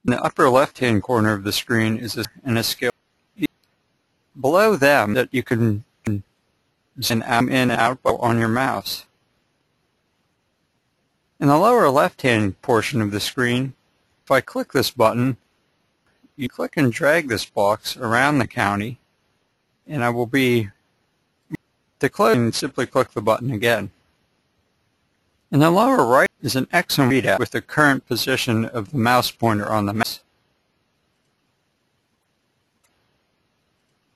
In the upper left-hand corner of the screen is a scale. Below them that you can zoom in and out on your mouse. In the lower left-hand portion of the screen, if I click this button, you click and drag this box around the county, and I will be to close and simply click the button again. In the lower right is an Exxon readout with the current position of the mouse pointer on the mouse.